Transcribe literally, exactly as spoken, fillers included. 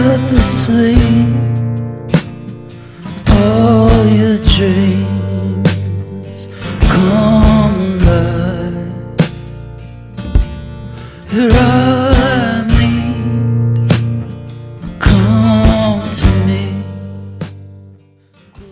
half asleep, all your dreams come alive. Your eyes